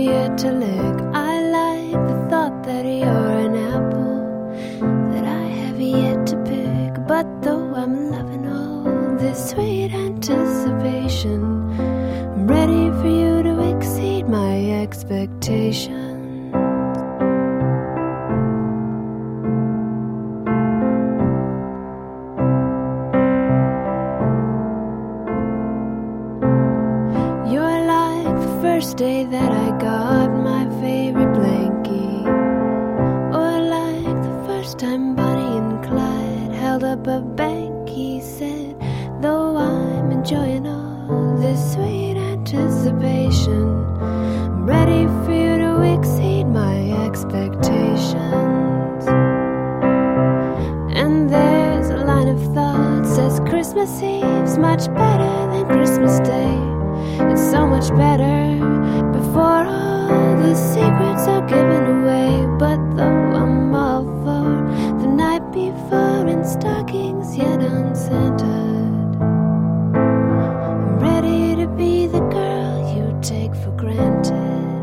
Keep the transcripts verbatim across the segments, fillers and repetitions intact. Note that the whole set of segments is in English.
yet to lick. I like the thought that you're an apple that I have yet to pick. But though I'm loving all this sweet anticipation, I'm ready for you to exceed my expectations. First day that I got my favorite blankie, or like the first time Bonnie and Clyde held up a bank. He said, though I'm enjoying all this sweet anticipation, I'm ready for you to exceed my expectations. And there's a line of thought says Christmas Eve's much better than Christmas Day. It's so much better before all the secrets are given away. But though I'm all for the night before and stockings yet unscented, I'm ready to be the girl you take for granted.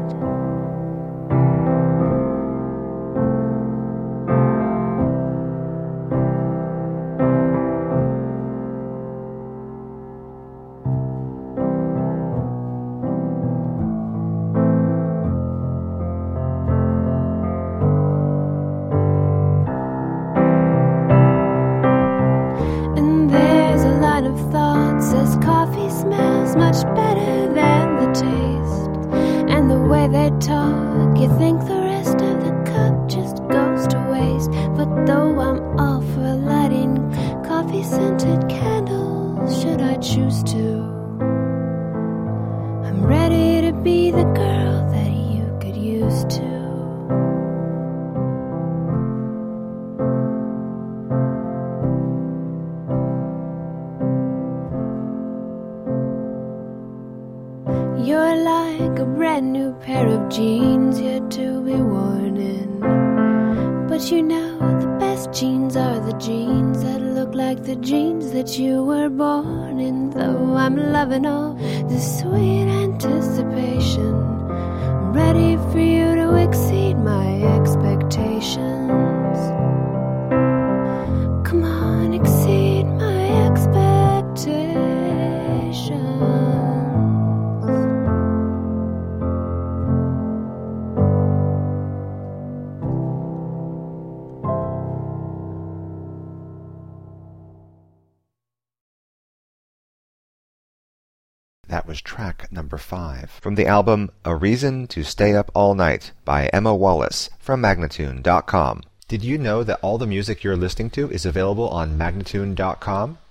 Much better than the taste and the way they talk. You think the rest of the cup just goes to waste. But though I'm all for lighting coffee-scented candles, should I choose to, I'm ready to be the girl that you could use to. You're like a brand new pair of jeans yet to be worn in. But you know the best jeans are the jeans that look like the jeans that you were born in. Though I'm loving all this sweet anticipation, I'm ready for you to exceed my expectations. Come on, exceed my expectations. That was track number five from the album A Reason to Stay Up All Night by Emma Wallace from Magnatune dot com. Did you know that all the music you're listening to is available on Magnatune dot com?